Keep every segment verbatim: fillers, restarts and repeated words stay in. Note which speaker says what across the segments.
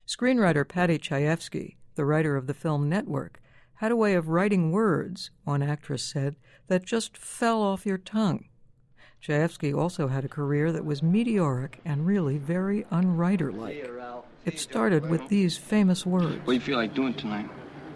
Speaker 1: Screenwriter Paddy Chayefsky, the writer of the film Network, had a way of writing words, one actress said, that just fell off your tongue. Chayefsky also had a career that was meteoric and really very unwriter-like. It started with these famous words.
Speaker 2: What do you feel like doing tonight?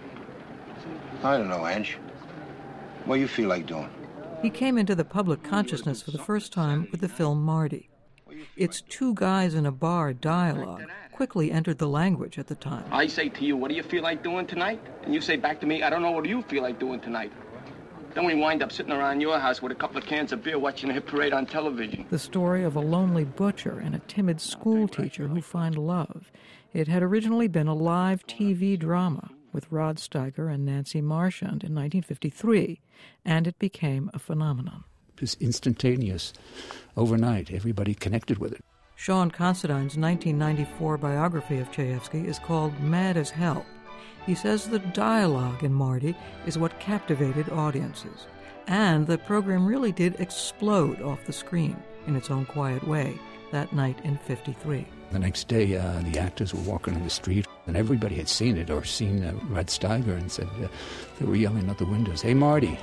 Speaker 3: I don't know, Ange. What do you feel like doing?
Speaker 1: He came into the public consciousness for the first time with the film Marty. Its two guys in a bar dialogue quickly entered the language at the time.
Speaker 2: I say to you, what do you feel like doing tonight? And you say back to me, I don't know what you feel like doing tonight. Then we wind up sitting around your house with a couple of cans of beer watching a hit parade on television.
Speaker 1: The story of a lonely butcher and a timid school teacher who find love. It had originally been a live T V drama with Rod Steiger and Nancy Marchand in nineteen fifty-three, and it became a phenomenon.
Speaker 4: It was instantaneous, overnight. Everybody connected with it.
Speaker 1: Sean Considine's nineteen ninety-four biography of Chayefsky is called Mad as Hell. He says the dialogue in Marty is what captivated audiences, and the program really did explode off the screen in its own quiet way that night in fifty-three.
Speaker 4: The next day, uh, the actors were walking on the street, and everybody had seen it or seen uh, Rod Steiger, and said uh, they were yelling out the windows, "Hey, Marty!"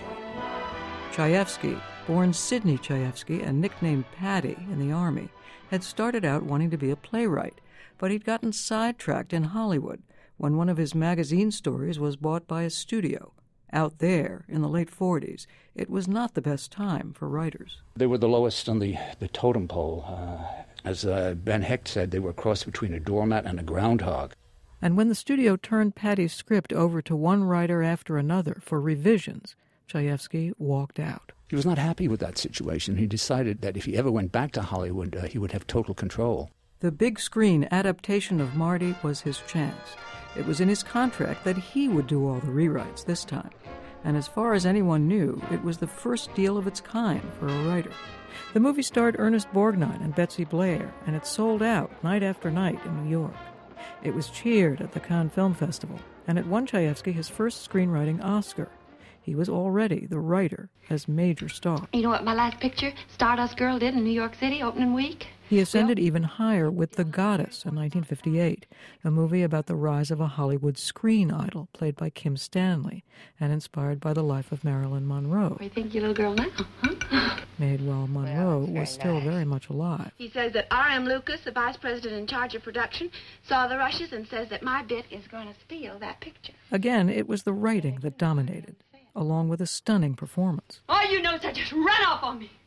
Speaker 1: Chayefsky, born Sidney Chayefsky and nicknamed Paddy in the Army, had started out wanting to be a playwright, but he'd gotten sidetracked in Hollywood when one of his magazine stories was bought by a studio. Out there, in the late forties, it was not the best time for writers.
Speaker 4: They were the lowest on the, the totem pole. Uh, as uh, Ben Hecht said, they were a cross between a doormat and a groundhog.
Speaker 1: And when the studio turned Paddy's script over to one writer after another for revisions, Chayefsky walked out.
Speaker 4: He was not happy with that situation. He decided that if he ever went back to Hollywood, uh, he would have total control.
Speaker 1: The big screen adaptation of Marty was his chance. It was in his contract that he would do all the rewrites this time. And as far as anyone knew, it was the first deal of its kind for a writer. The movie starred Ernest Borgnine and Betsy Blair, and it sold out night after night in New York. It was cheered at the Cannes Film Festival, and it won Chayefsky his first screenwriting Oscar. He was already the writer as major star.
Speaker 5: You know what my last picture, Stardust Girl, did in New York City opening week?
Speaker 1: He ascended even higher with The Goddess in nineteen fifty-eight, a movie about the rise of a Hollywood screen idol played by Kim Stanley and inspired by the life of Marilyn Monroe.
Speaker 5: What do you think, you little girl, now? Huh?
Speaker 1: Made while Monroe was still very much alive.
Speaker 5: He says that R M Lucas, the vice president in charge of production, saw the rushes and says that my bit is going to steal that picture.
Speaker 1: Again, it was the writing that dominated, along with a stunning performance.
Speaker 5: All you know is I just ran off on me.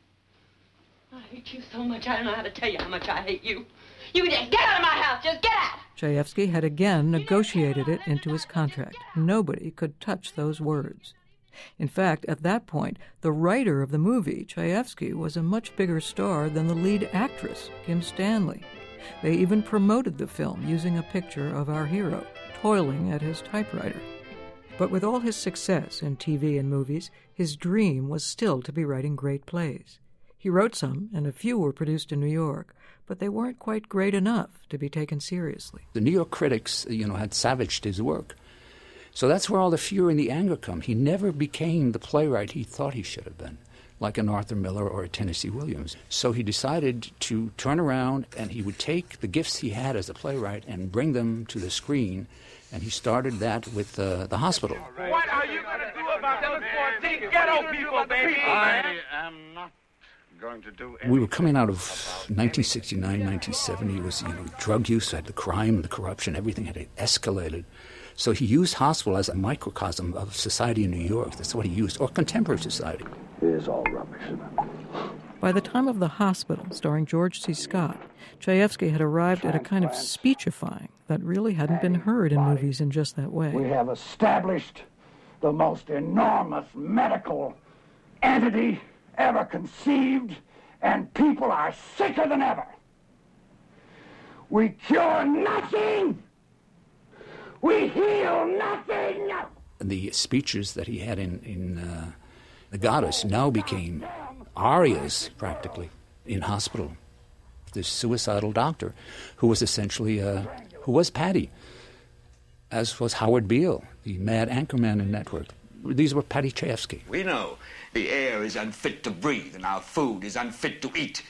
Speaker 5: I hate you so much, I don't know how to tell you how much I hate you. You just get out of my house, just get out!
Speaker 1: Chayefsky had again negotiated it into his contract. Nobody could touch those words. In fact, at that point, the writer of the movie, Chayefsky, was a much bigger star than the lead actress, Kim Stanley. They even promoted the film using a picture of our hero, toiling at his typewriter. But with all his success in T V and movies, his dream was still to be writing great plays. He wrote some, and a few were produced in New York, but they weren't quite great enough to be taken seriously.
Speaker 4: The New York critics, you know, had savaged his work. So that's where all the fury and the anger come. He never became the playwright he thought he should have been, like an Arthur Miller or a Tennessee Williams. So he decided to turn around, and he would take the gifts he had as a playwright and bring them to the screen, and he started that with uh, The Hospital.
Speaker 6: What are you going to do about those fourteen ghetto people, baby? I am not going to do anything.
Speaker 4: We were coming out of nineteen sixty-nine, nineteen seventy. It was, you know, drug use, had the crime, the corruption, everything had escalated. So he used Hospital as a microcosm of society in New York. That's what he used, or contemporary society.
Speaker 3: It is all rubbish.
Speaker 1: By the time of The Hospital, starring George C. Scott, Chayefsky had arrived at a kind of speechifying that really hadn't been heard in movies in just that way.
Speaker 7: We have established the most enormous medical entity ever conceived, and people are sicker than ever. We cure nothing. We heal nothing.
Speaker 4: The speeches that he had in, in uh, The Goddess now became arias, practically, in Hospital. This suicidal doctor who was essentially, uh, who was Paddy, as was Howard Beale, the mad anchorman in Network. These were Paddy Chayefsky.
Speaker 8: We know the air is unfit to breathe and our food is unfit to eat.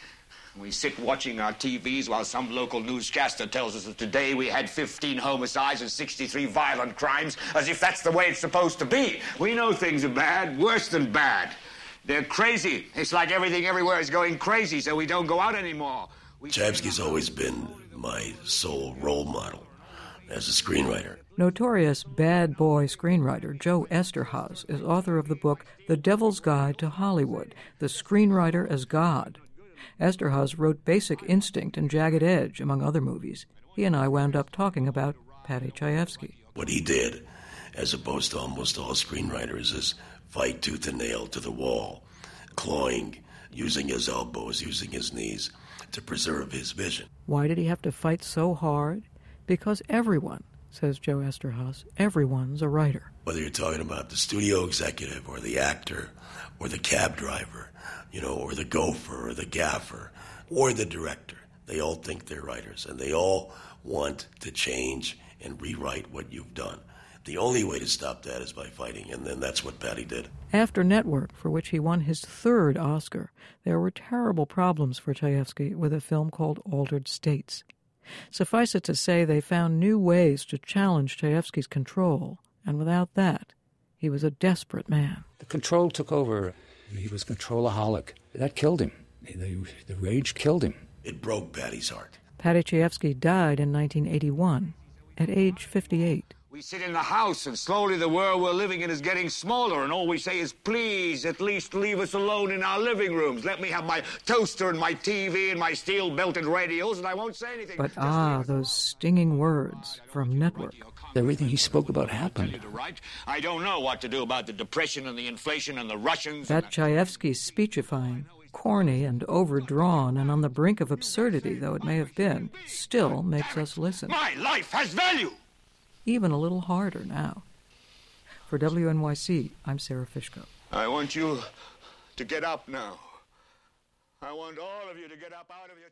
Speaker 8: We sit watching our T Vs while some local newscaster tells us that today we had fifteen homicides and sixty-three violent crimes, as if that's the way it's supposed to be. We know things are bad, worse than bad. They're crazy. It's like everything everywhere is going crazy, so we don't go out anymore.
Speaker 9: Chayefsky's always been my sole role model as a screenwriter.
Speaker 1: Notorious bad boy screenwriter Joe Eszterhas is author of the book The Devil's Guide to Hollywood, The Screenwriter as God. Eszterhas wrote Basic Instinct and Jagged Edge, among other movies. He and I wound up talking about Paddy Chayefsky.
Speaker 9: What he did, as opposed to almost all screenwriters, is fight tooth and nail to the wall, clawing, using his elbows, using his knees to preserve his vision.
Speaker 1: Why did he have to fight so hard? Because everyone, says Joe Eszterhas, everyone's a writer.
Speaker 9: Whether you're talking about the studio executive or the actor or the cab driver, you know, or the gopher or the gaffer or the director, they all think they're writers, and they all want to change and rewrite what you've done. The only way to stop that is by fighting, and then that's what Paddy did.
Speaker 1: After Network, for which he won his third Oscar, there were terrible problems for Chayefsky with a film called Altered States. Suffice it to say, they found new ways to challenge Chayefsky's control, and without that, he was a desperate man.
Speaker 4: The control took over. He was controlaholic. That killed him. The, the rage killed him.
Speaker 9: It broke Paddy's heart.
Speaker 1: Paddy Chayefsky died in nineteen eighty-one, at age fifty-eight.
Speaker 8: We sit in the house, and slowly the world we're living in is getting smaller, and all we say is, please, at least leave us alone in our living rooms. Let me have my toaster and my T V and my steel-belted radios, and I won't say anything.
Speaker 1: But ah, those stinging words from Network.
Speaker 4: Everything he spoke about happened.
Speaker 8: I don't know what to do about the depression and the inflation and the Russians.
Speaker 1: That Chayefsky speechifying, corny and overdrawn and on the brink of absurdity though it may have been, still makes us listen.
Speaker 8: My life has value!
Speaker 1: Even a little harder now. For W N Y C, I'm Sarah Fishko.
Speaker 8: I want you to get up now. I want all of you to get up out of your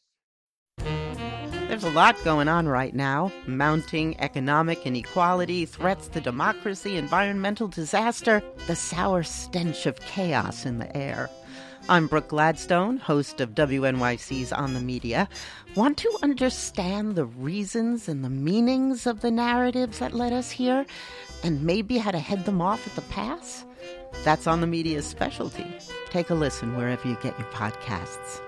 Speaker 8: chairs.
Speaker 10: There's a lot going on right now. Mounting economic inequality, threats to democracy, environmental disaster, the sour stench of chaos in the air. I'm Brooke Gladstone, host of W N Y C's On the Media. Want to understand the reasons and the meanings of the narratives that led us here, and maybe how to head them off at the pass? That's On the Media's specialty. Take a listen wherever you get your podcasts.